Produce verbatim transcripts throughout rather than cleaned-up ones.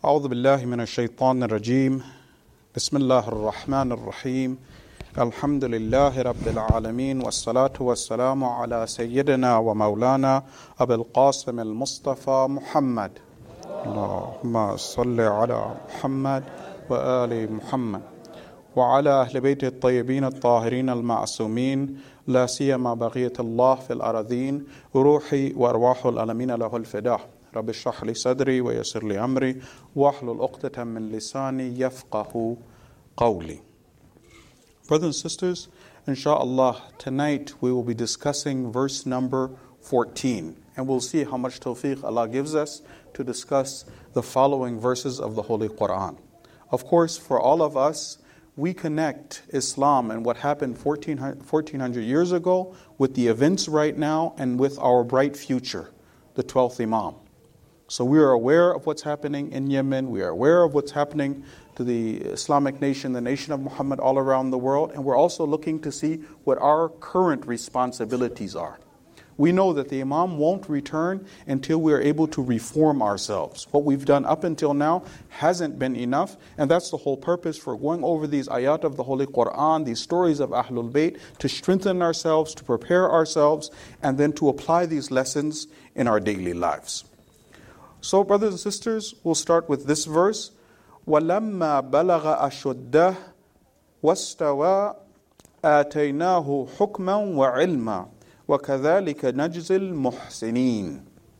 أعوذ بالله من الشيطان الرجيم بسم الله الرحمن الرحيم الحمد لله رب العالمين والصلاة والسلام على سيدنا ومولانا أبي القاسم المصطفى محمد اللهم صل على محمد وآل محمد وعلى أهل بيت الطيبين الطاهرين المعصومين لا سيما بقية الله في الأراضين روحي وأرواح العالمين له الفداء رب اشرح لي صدري ويسر لي أمري واحلل عقدة من لساني يفقه قولي. Brothers and sisters, inshallah, tonight we will be discussing verse number fourteen, and we'll see how much tawfiq Allah gives us to discuss the following verses of the Holy Quran. Of course, for all of us, we connect Islam and what happened fourteen hundred years ago with the events right now and with our bright future, the twelfth Imam. So we are aware of what's happening in Yemen, we are aware of what's happening to the Islamic nation, the nation of Muhammad all around the world, and we're also looking to see what our current responsibilities are. We know that the Imam won't return until we are able to reform ourselves. What we've done up until now hasn't been enough, and that's the whole purpose for going over these ayat of the Holy Quran, these stories of Ahlul Bayt, to strengthen ourselves, to prepare ourselves, and then to apply these lessons in our daily lives. So, brothers and sisters, we'll start with this verse. وَلَمَّا بَلَغَ أَشُدَّهُ وَاسْتَوَى آتَيْنَاهُ حُكْمًا وَعِلْمًا وَكَذَلِكَ نَجْزِي الْمُحْسِنِينَ.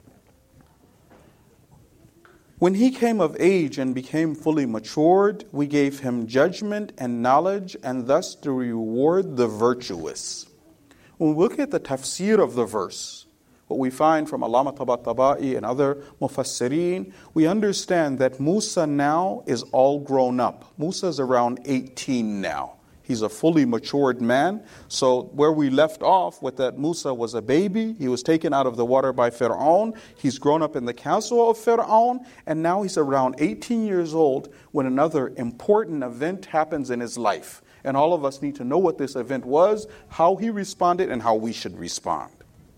When he came of age and became fully matured, we gave him judgment and knowledge, and thus to reward the virtuous. When we look at the tafsir of the verse, what we find from Allama Tabatabai and other Mufassirin, we understand that Musa now is all grown up. Musa is around eighteen now. He's a fully matured man. So where we left off with that Musa was a baby, he was taken out of the water by Fir'aun, he's grown up in the castle of Fir'aun, and now he's around eighteen years old when another important event happens in his life. And all of us need to know what this event was, how he responded, and how we should respond.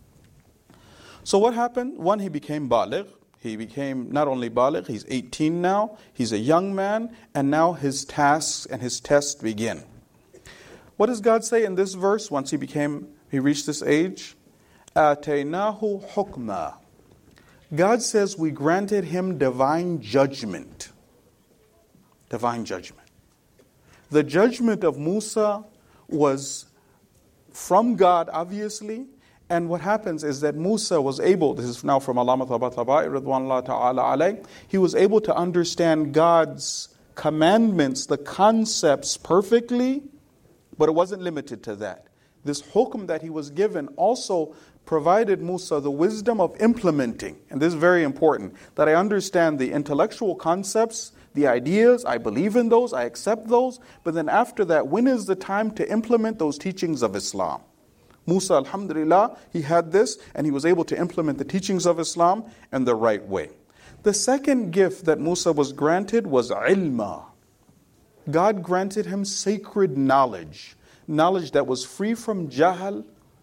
So what happened? One, he became baligh. He became not only baligh, he's eighteen now, he's a young man, and now his tasks and his tests begin. What does God say in this verse once he became, he reached this age? آتَيْنَاهُ حُكْمًا. God says we granted him divine judgment. Divine judgment. The judgment of Musa was from God, obviously. And what happens is that Musa was able, this is now from Allama Tabatabai, Ridwanullah ta'ala alayh, he was able to understand God's commandments, the concepts perfectly, but it wasn't limited to that. This hukm that he was given also provided Musa the wisdom of implementing. And this is very important, that I understand the intellectual concepts, the ideas, I believe in those, I accept those, but then after that, when is the time to implement those teachings of Islam? Musa, alhamdulillah, he had this and he was able to implement the teachings of Islam in the right way. The second gift that Musa was granted was ilma. God granted him sacred knowledge. Knowledge that was free from jahal,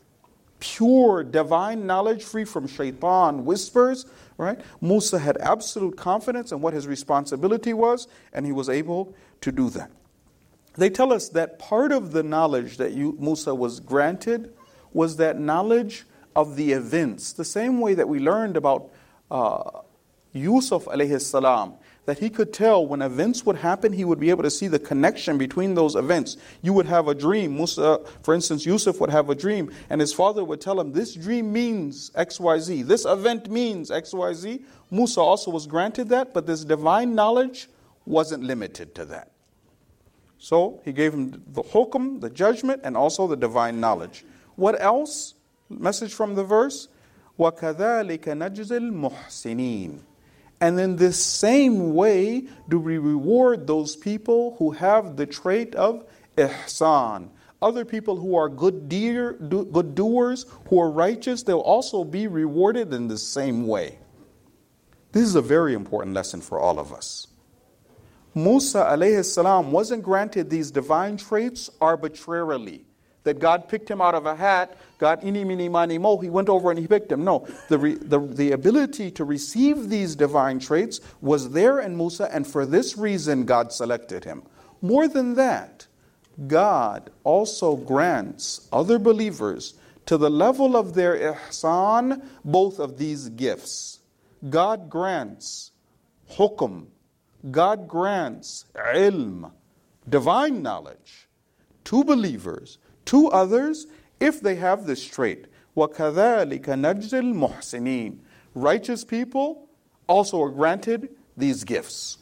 pure divine knowledge, free from shaitan whispers, right? Musa had absolute confidence in what his responsibility was, and he was able to do that. They tell us that part of the knowledge that you, Musa was granted was that knowledge of the events. The same way that we learned about uh, Yusuf alayhi salam, that he could tell when events would happen, he would be able to see the connection between those events. You would have a dream. Musa, for instance, Yusuf would have a dream, and his father would tell him, this dream means X Y Z. This event means X Y Z. Musa also was granted that, but this divine knowledge wasn't limited to that. So he gave him the hukm, the judgment, and also the divine knowledge. What else? Message from the verse. وَكَذَلِكَ نَجْزِي الْمُحْسِنِينَ. And in this same way do we reward those people who have the trait of ihsan. Other people who are good, dear, do, good doers, who are righteous, they'll also be rewarded in the same way. This is a very important lesson for all of us. Musa alayhi salam wasn't granted these divine traits arbitrarily. that God picked him out of a hat, God ini mini mani mo, he went over and he picked him. No, the, re, the, the ability to receive these divine traits was there in Musa, and for this reason God selected him. More than that, God also grants other believers to the level of their ihsan both of these gifts. God grants hukm, God grants ilm, divine knowledge, to believers, to others, if they have this trait. وَكَذَلِكَ نَجْزِ الْمُحْسِنِينَ. Righteous people also are granted these gifts.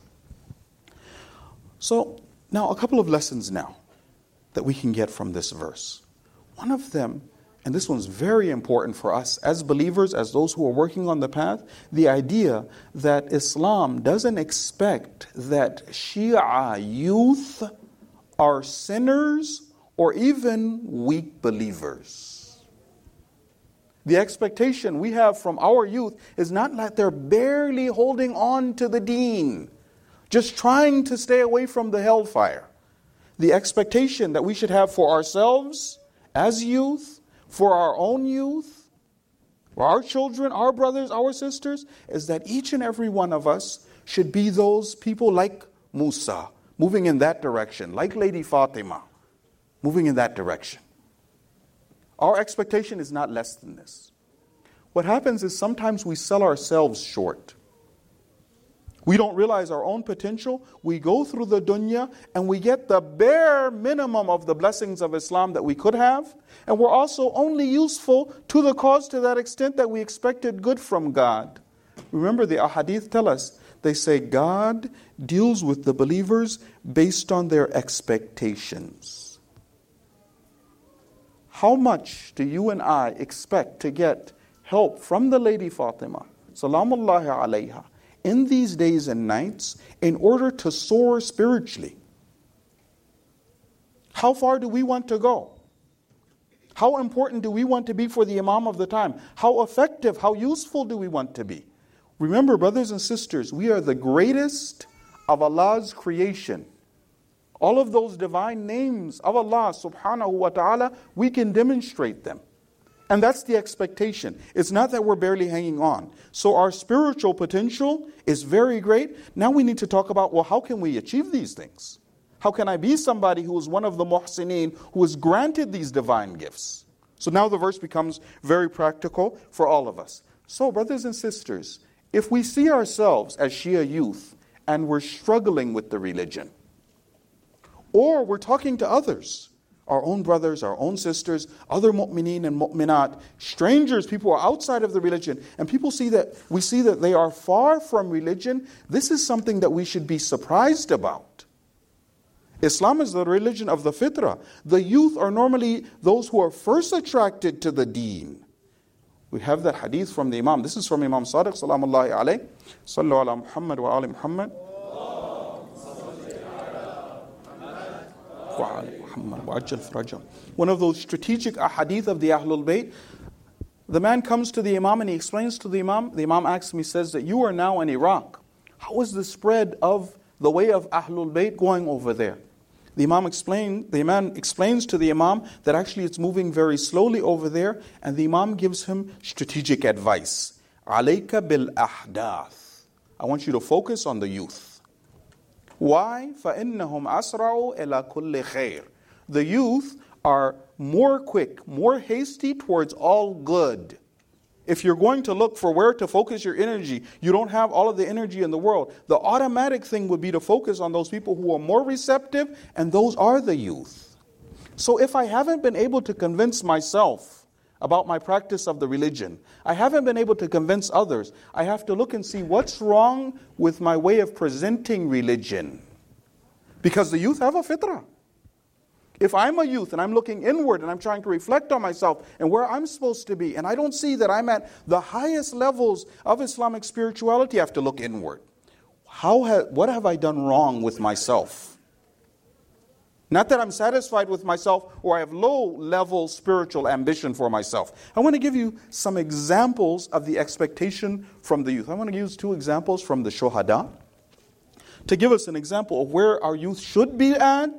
So, now a couple of lessons now that we can get from this verse. One of them, and this one's very important for us as believers, as those who are working on the path, the idea that Islam doesn't expect that Shia youth are sinners or even weak believers. The expectation we have from our youth is not that they're barely holding on to the deen, just trying to stay away from the hellfire. The expectation that we should have for ourselves as youth, for our own youth, for our children, our brothers, our sisters, is that each and every one of us should be those people like Musa, moving in that direction, like Lady Fatima, moving in that direction. Our expectation is not less than this. What happens is sometimes we sell ourselves short. We don't realize our own potential. We go through the dunya and we get the bare minimum of the blessings of Islam that we could have. And we're also only useful to the cause to that extent that we expected good from God. Remember, the ahadith tell us, they say God deals with the believers based on their expectations. How much do you and I expect to get help from the Lady Fatima, salamullahi alayha, in these days and nights in order to soar spiritually? How far do we want to go? How important do we want to be for the Imam of the time? How effective, how useful do we want to be? Remember, brothers and sisters, we are the greatest of Allah's creation. All of those divine names of Allah subhanahu wa ta'ala, we can demonstrate them. And that's the expectation. It's not that we're barely hanging on. So our spiritual potential is very great. Now we need to talk about, well, how can we achieve these things? How can I be somebody who is one of the muhsineen, who is granted these divine gifts? So now the verse becomes very practical for all of us. So brothers and sisters, if we see ourselves as Shia youth and we're struggling with the religion, or we're talking to others, our own brothers, our own sisters, other mu'mineen and mu'minat, strangers, people who are outside of the religion, and people see that, we see that they are far from religion, this is something that we should be surprised about. Islam is the religion of the fitrah. The youth are normally those who are first attracted to the deen. We have that hadith from the Imam. This is from Imam Sadiq, salamullahi alayhi. Sallu ala Muhammad wa ali Muhammad. One of those strategic ahadith of the Ahlul Bayt. The man comes to the Imam and he explains to the Imam. The Imam asks him, he says that you are now in Iraq. How is the spread of the way of Ahlul Bayt going over there? The Imam explained, the Imam explains to the Imam that actually it's moving very slowly over there, and the Imam gives him strategic advice. Alayka bil ahdath. I want you to focus on the youth. Why? فَإِنَّهُمْ أَسْرَعُوا إِلَى كُلِّ خَيْرٍ. The youth are more quick, more hasty towards all good. If you're going to look for where to focus your energy, you don't have all of the energy in the world. The automatic thing would be to focus on those people who are more receptive, and those are the youth. So if I haven't been able to convince myself about my practice of the religion, I haven't been able to convince others, I have to look and see what's wrong with my way of presenting religion. Because the youth have a fitrah. If I'm a youth and I'm looking inward and I'm trying to reflect on myself and where I'm supposed to be, and I don't see that I'm at the highest levels of Islamic spirituality, I have to look inward. How ha- what have I done wrong with myself? Not that I'm satisfied with myself or I have low-level spiritual ambition for myself. I want to give you some examples of the expectation from the youth. I want to use two examples from the Shuhada to give us an example of where our youth should be at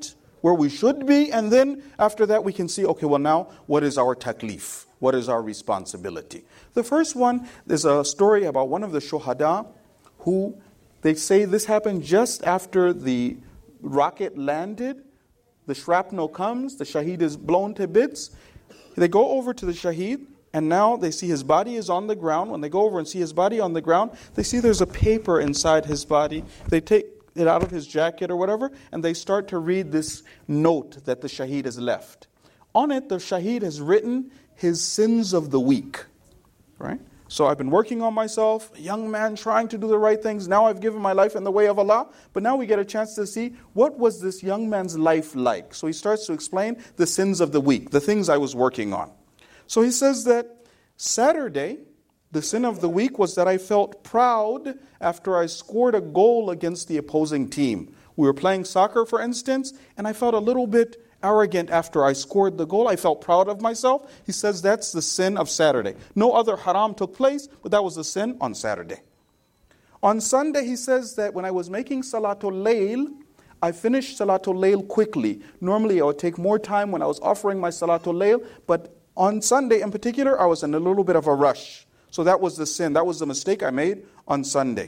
where we should be, and then after that we can see, okay, well now, what is our taklif? What is our responsibility? The first one is a story about one of the shuhada who, they say this happened just after the rocket landed. The shrapnel comes, the shaheed is blown to bits. They go over to the shaheed, and now they see his body is on the ground. When they go over and see his body on the ground, they see there's a paper inside his body. They take it out of his jacket or whatever, and they start to read this note that the shaheed has left. On it, the shaheed has written his sins of the week. Right? So I've been working on myself, a young man trying to do the right things. Now I've given my life in the way of Allah. But now we get a chance to see what was this young man's life like. So he starts to explain the sins of the week, the things I was working on. So he says that Saturday, the sin of the week was that I felt proud after I scored a goal against the opposing team. We were playing soccer, for instance, and I felt a little bit arrogant after I scored the goal. I felt proud of myself. He says that's the sin of Saturday. No other haram took place, but that was the sin on Saturday. On Sunday, he says that when I was making Salatul Layl, I finished Salatul Layl quickly. Normally, I would take more time when I was offering my Salatul Layl, but on Sunday in particular, I was in a little bit of a rush. So that was the sin. That was the mistake I made on Sunday.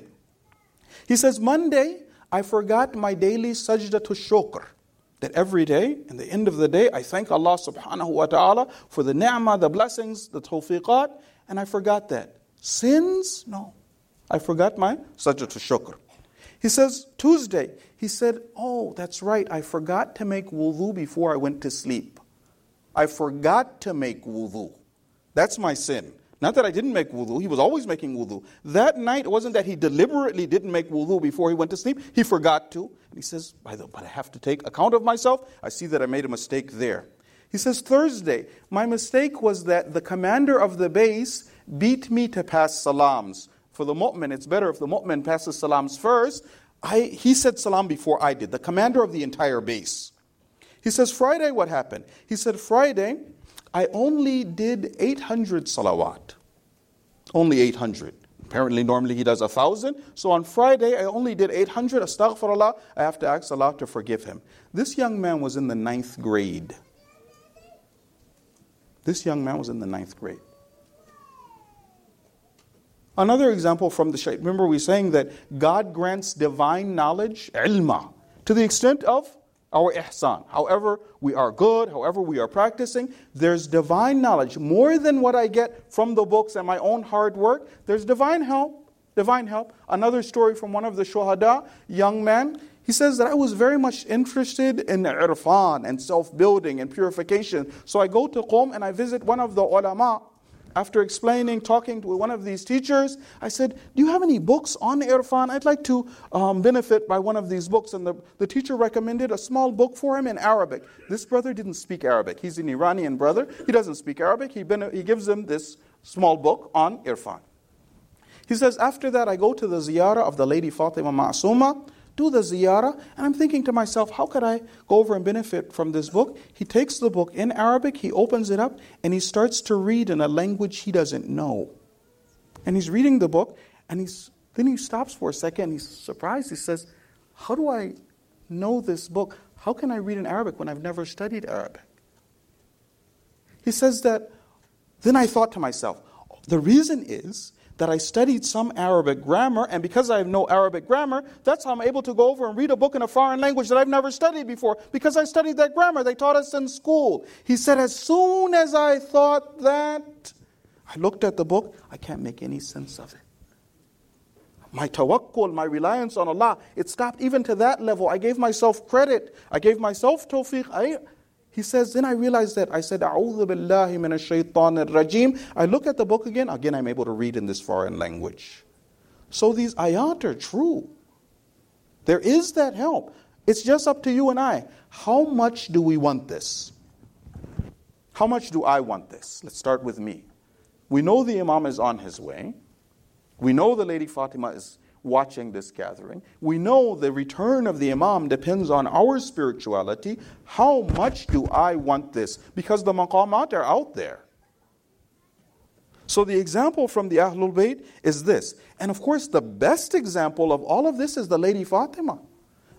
He says, Monday, I forgot my daily sajda to shukr. That every day, in the end of the day, I thank Allah subhanahu wa ta'ala for the ni'mah, the blessings, the tawfiqat, and I forgot that. Sins? No. I forgot my sajda to shukr. He says, Tuesday, he said, oh, that's right, I forgot to make wudu before I went to sleep. I forgot to make wudu. That's my sin. Not that I didn't make wudu, he was always making wudu. That night, it wasn't that he deliberately didn't make wudu before he went to sleep, he forgot to. And he says, By the, but I have to take account of myself. I see that I made a mistake there. He says, Thursday, my mistake was that the commander of the base beat me to pass salams. For the mu'min, it's better if the mu'min passes salams first. I, he said salam before I did, the commander of the entire base. He says, Friday, what happened? He said, Friday, I only did eight hundred salawat. Only eight hundred. Apparently, normally he does a thousand. So on Friday, I only did eight hundred. Astaghfirullah. I have to ask Allah to forgive him. This young man was in the ninth grade. This young man was in the ninth grade. Another example from the Shaykh. Remember we were saying that God grants divine knowledge, ilma, to the extent of our ihsan. However we are good, however we are practicing, there's divine knowledge. More than what I get from the books and my own hard work, there's divine help. Divine help. Another story from one of the shuhada, young man. He says that I was very much interested in irfan and self-building and purification. So I go to Qom and I visit one of the ulama. After explaining, talking to one of these teachers, I said, do you have any books on irfan? I'd like to um, benefit by one of these books. And the, the teacher recommended a small book for him in Arabic. This brother didn't speak Arabic. He's an Iranian brother. He doesn't speak Arabic. He, been, he gives him this small book on irfan. He says, after that, I go to the ziyarah of the Lady Fatima Ma'asuma, do the ziyarah, and I'm thinking to myself, how could I go over and benefit from this book? He takes the book in Arabic, he opens it up, and he starts to read in a language he doesn't know. And he's reading the book, and he's then he stops for a second, he's surprised, he says, how do I know this book? How can I read in Arabic when I've never studied Arabic? He says that, then I thought to myself, the reason is that I studied some Arabic grammar, and because I have no Arabic grammar, that's how I'm able to go over and read a book in a foreign language that I've never studied before, because I studied that grammar. They taught us in school. He said, as soon as I thought that, I looked at the book, I can't make any sense of it. My tawakkul, my reliance on Allah, it stopped even to that level. I gave myself credit. I gave myself tawfiq. I He says, then I realized that I said, A'udhu billahi minash shaitanir rajim. I look at the book again, again I'm able to read in this foreign language. So these ayat are true. There is that help. It's just up to you and I. How much do we want this? How much do I want this? Let's start with me. We know the Imam is on his way. We know the Lady Fatima is watching this gathering. We know the return of the Imam depends on our spirituality. How much do I want this? Because the maqamat are out there. So the example from the Ahlul Bayt is this. And of course the best example of all of this is the Lady Fatima.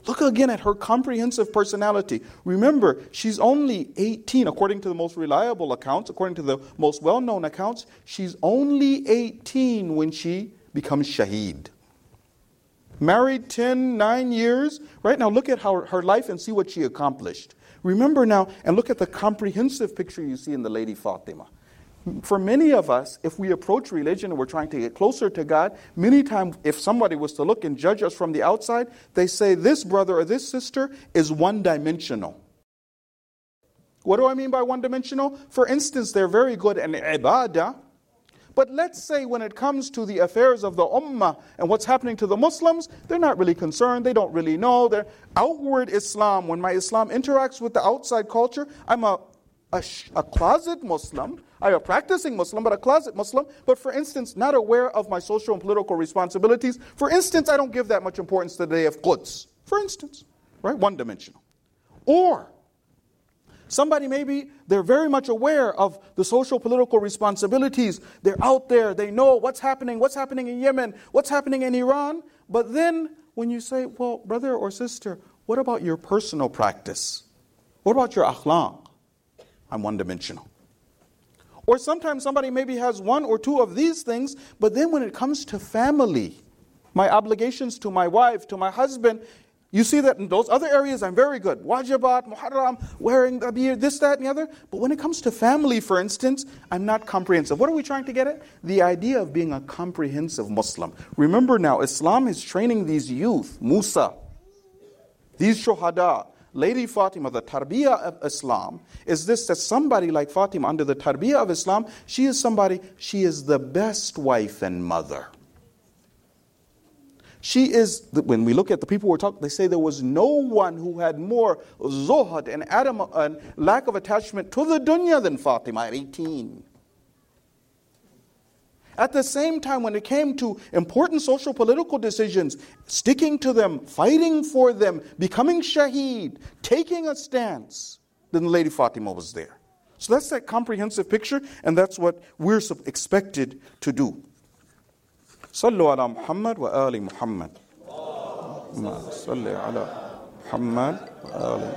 Look again at her comprehensive personality. Remember, she's only eighteen, according to the most reliable accounts, according to the most well-known accounts, she's only eighteen when she becomes shaheed. Married ten, nine years. Right now, look at how her life and see what she accomplished. Remember now, and look at the comprehensive picture you see in the Lady Fatima. For many of us, if we approach religion and we're trying to get closer to God, many times if somebody was to look and judge us from the outside, they say this brother or this sister is one-dimensional. What do I mean by one-dimensional? For instance, they're very good in ibadah, but let's say when it comes to the affairs of the ummah and what's happening to the Muslims, they're not really concerned, they don't really know. They're outward Islam, when my Islam interacts with the outside culture, I'm a, a, a closet Muslim, I'm a practicing Muslim, but a closet Muslim, but for instance, not aware of my social and political responsibilities. For instance, I don't give that much importance to the day of Quds. For instance, right? One-dimensional. Or, somebody maybe, they're very much aware of the social political responsibilities. They're out there, they know what's happening, what's happening in Yemen, what's happening in Iran. But then, when you say, well, brother or sister, what about your personal practice? What about your akhlaq? I'm one-dimensional. Or sometimes somebody maybe has one or two of these things, but then when it comes to family, my obligations to my wife, to my husband, you see that in those other areas I'm very good. Wajibat, muharram, wearing the beard, this, that, and the other. But when it comes to family, for instance, I'm not comprehensive. What are we trying to get at? The idea of being a comprehensive Muslim. Remember now, Islam is training these youth, Musa, these shuhada, Lady Fatima, the tarbiyah of Islam, is this, that somebody like Fatima, under the tarbiyah of Islam, she is somebody, she is the best wife and mother. She is, when we look at the people we're talking, they say there was no one who had more zuhud and adam and lack of attachment to the dunya than Fatima at eighteen. At the same time, when it came to important social political decisions, sticking to them, fighting for them, becoming shaheed, taking a stance, then the Lady Fatima was there. So that's that comprehensive picture, and that's what we're expected to do. Sallu ala Muhammad wa ali Muhammad. Salli ala Muhammad wa ali.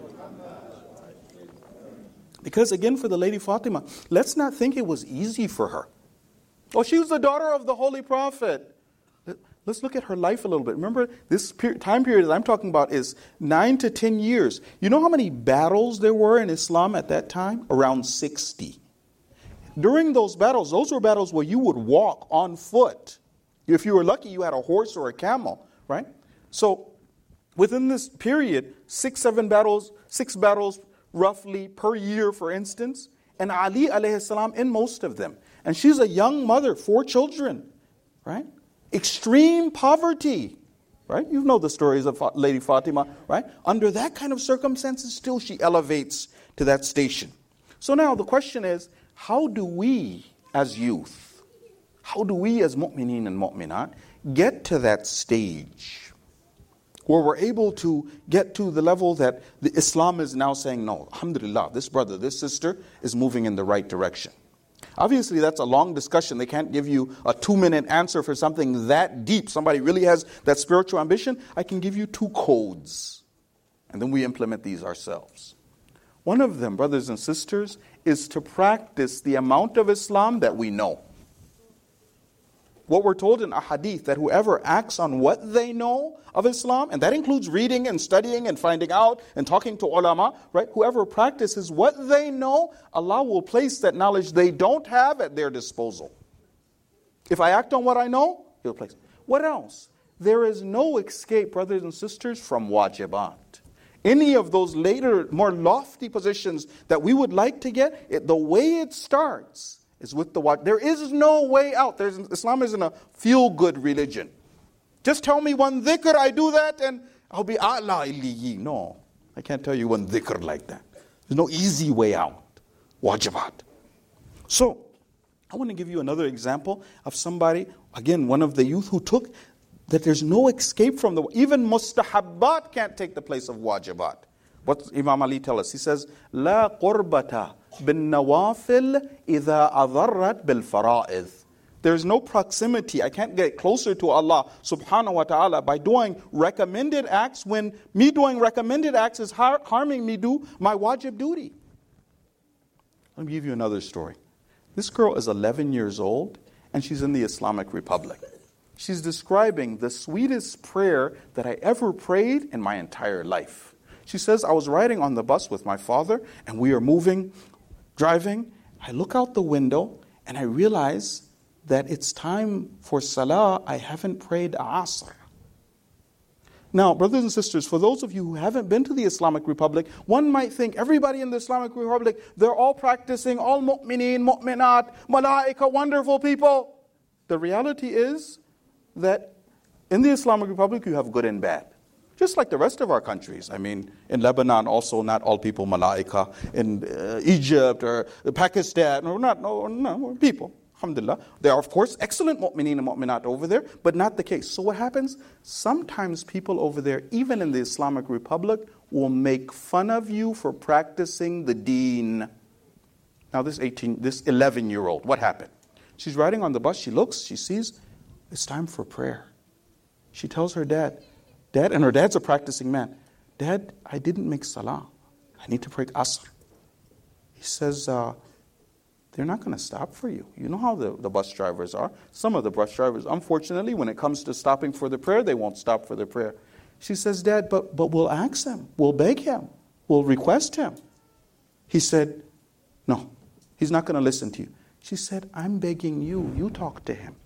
Because again, for the Lady Fatima, let's not think it was easy for her. Oh, she was the daughter of the Holy Prophet. Let's look at her life a little bit. Remember, this time period that I'm talking about is nine to ten years. You know how many battles there were in Islam at that time? Around sixty. During those battles, those were battles where you would walk on foot. If you were lucky, you had a horse or a camel, right? So, within this period, six, seven battles, six battles roughly per year, for instance, and Ali alayhi salam in most of them. And she's a young mother, four children, right? Extreme poverty, right? You know the stories of Lady Fatima, right? Under that kind of circumstances, still she elevates to that station. So now the question is, how do we as youth, how do we as mu'mineen and mu'minat get to that stage where we're able to get to the level that the Islam is now saying, no, alhamdulillah, this brother, this sister is moving in the right direction. Obviously, that's a long discussion. They can't give you a two-minute answer for something that deep. Somebody really has that spiritual ambition. I can give you two codes, and then we implement these ourselves. One of them, brothers and sisters, is to practice the amount of Islam that we know. What we're told in a hadith, that whoever acts on what they know of Islam, and that includes reading and studying and finding out and talking to ulama, right? Whoever practices what they know, Allah will place that knowledge they don't have at their disposal. If I act on what I know, He'll place it. What else? There is no escape, brothers and sisters, from wajibat. Any of those later, more lofty positions that we would like to get, it, the way it starts is with the wajib. There is no way out. There's, Islam isn't a feel-good religion. Just tell me one dhikr, I do that, and I'll be a'la illiyi. No, I can't tell you one dhikr like that. There's no easy way out. Wajibat. So, I want to give you another example of somebody, again, one of the youth who took that there's no escape from the, even mustahabbat can't take the place of wajibat. What does Imam Ali tell us? He says, La qurbata bin nawafil idha adarrat bil fara'id. There's no proximity. I can't get closer to Allah subhanahu wa ta'ala by doing recommended acts when me doing recommended acts is har- harming me do my wajib duty. Let me give you another story. This girl is eleven years old and she's in the Islamic Republic. She's describing the sweetest prayer that I ever prayed in my entire life. She says, I was riding on the bus with my father and we are moving, driving. I look out the window and I realize that it's time for salah. I haven't prayed Asr. Now, brothers and sisters, for those of you who haven't been to the Islamic Republic, one might think everybody in the Islamic Republic, they're all practicing, all mu'mineen, mu'minat, malaika, wonderful people. The reality is that in the Islamic Republic, you have good and bad. Just like the rest of our countries. I mean, in Lebanon also, not all people malaika. In uh, Egypt or Pakistan, or not, no, no, people. Alhamdulillah. There are, of course, excellent mu'mineen and mu'minat over there, but not the case. So what happens? Sometimes people over there, even in the Islamic Republic, will make fun of you for practicing the deen. Now this eighteen, this eleven-year-old, what happened? She's riding on the bus, she looks, she sees, it's time for prayer. She tells her dad, Dad, and her dad's a practicing man, Dad, I didn't make salah. I need to pray Asr. He says, uh, they're not going to stop for you. You know how the, the bus drivers are. Some of the bus drivers, unfortunately, when it comes to stopping for the prayer, they won't stop for the prayer. She says, Dad, but, but we'll ask him. We'll beg him. We'll request him. He said, no, he's not going to listen to you. She said, I'm begging you. You talk to him.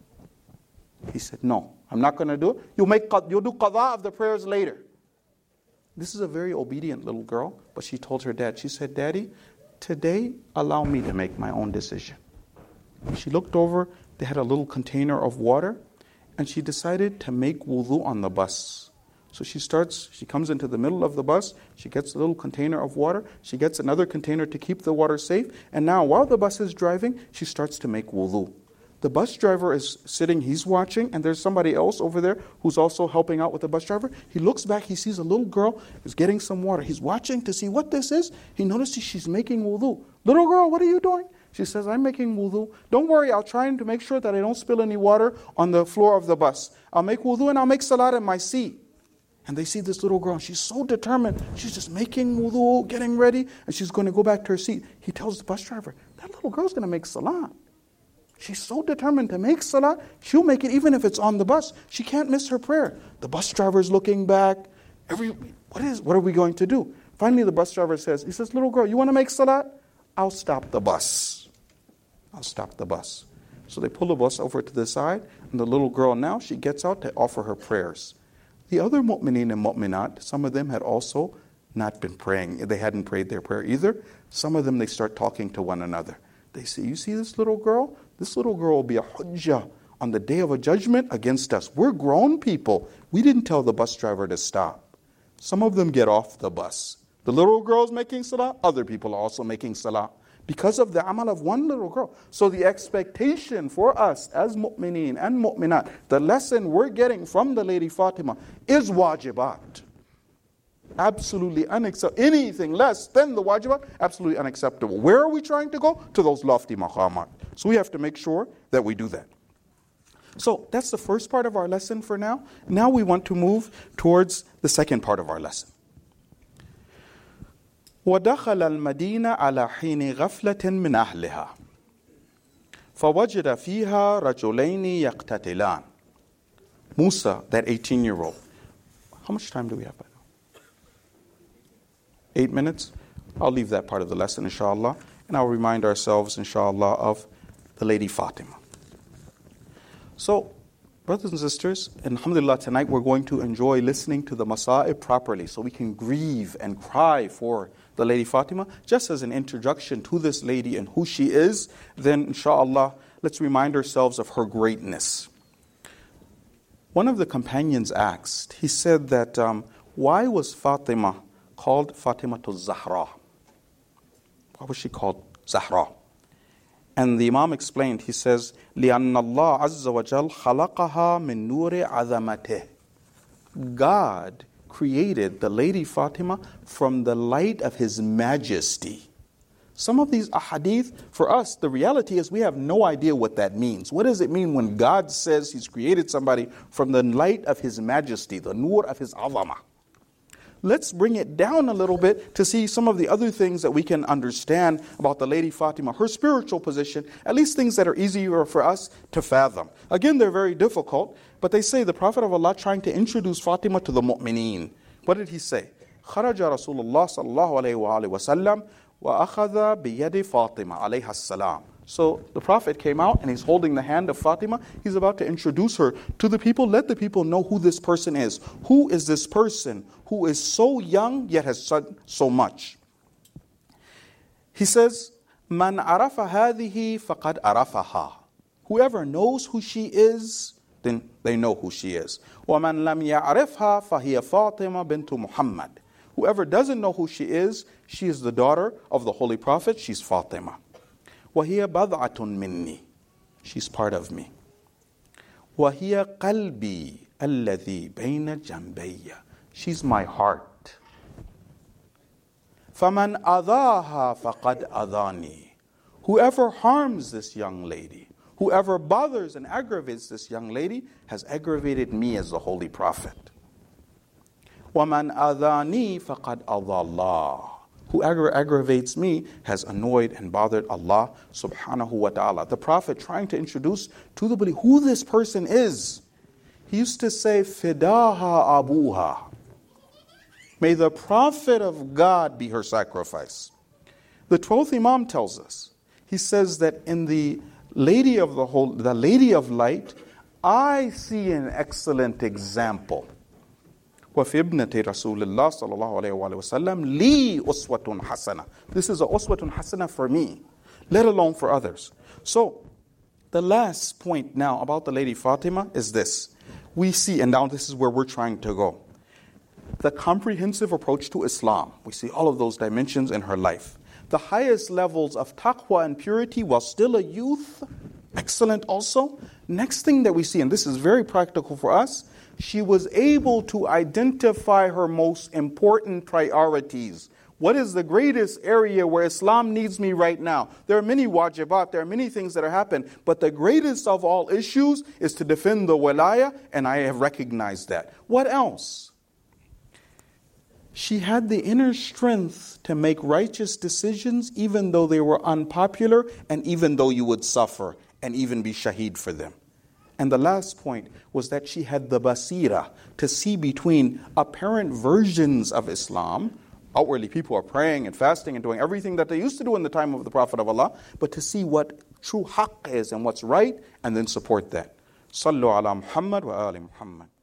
He said, no, I'm not going to do it. You'll, make, you'll do qadha of the prayers later. This is a very obedient little girl, but she told her dad, she said, Daddy, today, allow me to make my own decision. She looked over, they had a little container of water, and she decided to make wudu on the bus. So she starts, she comes into the middle of the bus, she gets a little container of water, she gets another container to keep the water safe, and now while the bus is driving, she starts to make wudu. The bus driver is sitting, he's watching, and there's somebody else over there who's also helping out with the bus driver. He looks back, he sees a little girl is getting some water. He's watching to see what this is. He notices she's making wudu. Little girl, what are you doing? She says, I'm making wudu. Don't worry, I'll try to make sure that I don't spill any water on the floor of the bus. I'll make wudu and I'll make salat in my seat. And they see this little girl, and she's so determined. She's just making wudu, getting ready, and she's going to go back to her seat. He tells the bus driver, that little girl's going to make salat. She's so determined to make salah, she'll make it even if it's on the bus. She can't miss her prayer. The bus driver's looking back. Every what is what are we going to do? Finally, the bus driver says, he says, little girl, you want to make salah? I'll stop the bus. I'll stop the bus. So they pull the bus over to the side, and the little girl now, she gets out to offer her prayers. The other mu'mineen and mu'minat, some of them had also not been praying. They hadn't prayed their prayer either. Some of them, they start talking to one another. They say, you see this little girl? This little girl will be a hujjah on the day of a judgment against us. We're grown people. We didn't tell the bus driver to stop. Some of them get off the bus. The little girl's making salah. Other people are also making salah. Because of the amal of one little girl. So the expectation for us as mu'mineen and mu'minat, the lesson we're getting from the Lady Fatima is wajibat. Absolutely unacceptable. Anything less than the wajibat, absolutely unacceptable. Where are we trying to go? To those lofty maqamat. So we have to make sure that we do that. So that's the first part of our lesson for now. Now we want to move towards the second part of our lesson. وَدَخَلَ الْمَدِينَ عَلَى حِينِ غَفْلَةٍ مِنْ أَهْلِهَا فَوَجَدَ فِيهَا رَجُلَيْنِ يَقْتَتِلَانِ Musa, that eighteen-year-old. How much time do we have by now? Eight minutes? I'll leave that part of the lesson, inshallah, and I'll remind ourselves, inshallah, of the Lady Fatima. So, brothers and sisters, and alhamdulillah, tonight we're going to enjoy listening to the Masa'ib properly so we can grieve and cry for the Lady Fatima. Just as an introduction to this lady and who she is, then inshallah, let's remind ourselves of her greatness. One of the companions asked, he said that, um, why was Fatima called Fatimatul Zahra? Why was she called Zahra? And the Imam explained, he says, لِأَنَّ اللَّهَ عَزَّ وَجَلَّ خَلَقَهَا مِن نُورِ عَظَمَتِهِ God created the Lady Fatima from the light of His majesty. Some of these ahadith, for us, the reality is we have no idea what that means. What does it mean when God says He's created somebody from the light of His majesty, the nur of His azama? Let's bring it down a little bit to see some of the other things that we can understand about the Lady Fatima, her spiritual position, at least things that are easier for us to fathom. Again, they're very difficult, but they say the Prophet of Allah trying to introduce Fatima to the mu'mineen. What did he say? خرج رسول الله صلى الله عليه وآله وسلم وأخذ بيد فاطمة عليها السلام. So the Prophet came out and he's holding the hand of Fatima. He's about to introduce her to the people. Let the people know who this person is. Who is this person who is so young yet has said so much? He says, "Man arafa hadihi faqad arafaha." Whoever knows who she is, then they know who she is. وَمَنْ لَمْ يَعْرِفْهَا فَهِيَ فَاطِمَةٌ بِنْتُ مُحَمَّدٍ. Whoever doesn't know who she is, she is the daughter of the Holy Prophet. She's Fatima. وَهِيَ بَضْعَةٌ مِنِّي. She's part of me. وَهِيَ قَلْبِي الَّذِي بَيْنَ جَنْبَيَّ. She's my heart. فَمَنْ أَذَاهَا فَقَدْ أَذَانِي. Whoever harms this young lady, whoever bothers and aggravates this young lady, has aggravated me as the Holy Prophet. وَمَنْ أَذَانِي فَقَدْ أَذَى اللَّهِ. Whoever aggravates me has annoyed and bothered Allah subhanahu wa ta'ala. The Prophet trying to introduce to the belief who this person is. He used to say, Fidaha abuha. May the Prophet of God be her sacrifice. The twelfth Imam tells us, he says that in the Lady of the whole, the Lady of Light, I see an excellent example. وَفِي ابْنَةِ رَسُولِ اللَّهِ صَلَّى اللَّهُ عَلَيْهِ وَسَلَّمَ لِي أُسْوَةٌ حَسَنَةٌ. This is a uswatun hasana for me, let alone for others. So, the last point now about the Lady Fatima is this. We see, and now this is where we're trying to go, the comprehensive approach to Islam. We see all of those dimensions in her life. The highest levels of taqwa and purity while still a youth, excellent also. Next thing that we see, and this is very practical for us, she was able to identify her most important priorities. What is the greatest area where Islam needs me right now? There are many wajibat, there are many things that are happening, but the greatest of all issues is to defend the walaya, and I have recognized that. What else? She had the inner strength to make righteous decisions even though they were unpopular and even though you would suffer and even be shaheed for them. And the last point was that she had the basira to see between apparent versions of Islam. Outwardly, people are praying and fasting and doing everything that they used to do in the time of the Prophet of Allah, but to see what true haqq is and what's right, and then support that. Sallu ala Muhammad wa ali Muhammad.